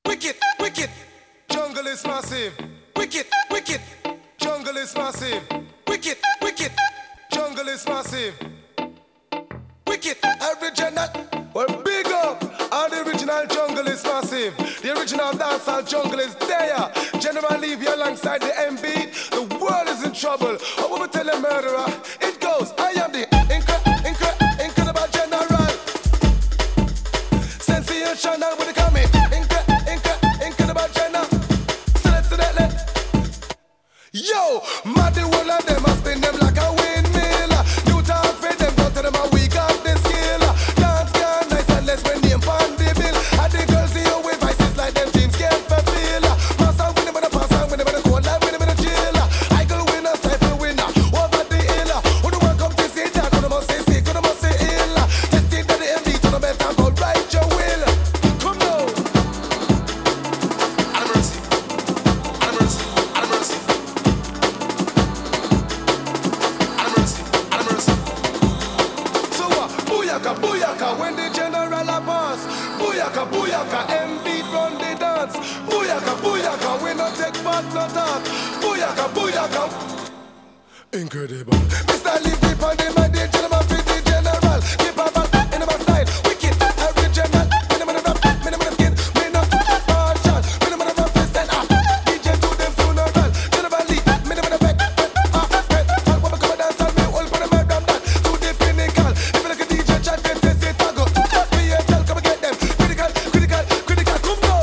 Wicked, wicked, jungle is massive. Wicked, wicked, jungle is massive. Wicked, wicked, jungle is massive. Wicked, original. Well, big up. All the original jungle is massive. The original dancehall jungle is there. General Levy alongside the M beat. The world is in trouble. I will tell a murderer. It goes. I am the incredible general. Sensational with the coming. Incredible general. Yo, mad the whole of them, I spin them like a windmill. You talk for them, go to them and we got the skill. Dance can nice and less when they pan the bill. And the girls see you with vices like them dreams can't fulfill. Pass on with them and pass on with them and cold life with them and chill. I go winner, stifle winner, over the hill. Who the one come to see that, who the must say sick, who the must say ill. Just think that the MD to the better go right your will. Come now. Have mercy, have mercy, have mercy. Booyaka, when the general a pass. Booyaka, booyaka, M-beat run the dance. Booyaka, booyaka, we no take part, no talk. Booyaka, booyaka. Incredible. Mr. Levy on the man, the gentleman fit the general. Keep a back in my style. Wicked, original. Minimum of rap, minimum of skin. Me not partial. Minimum of rap, fist and DJ to them funeral. General Lee, minimum of back. What we come dance and me all for the mad damn that. To the pinnacle. If you look at DJ chat, them say say tago. PHL, come and get them. Critical, critical, critical. Come now.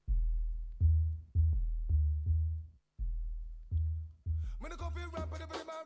Me no come feel rap, but if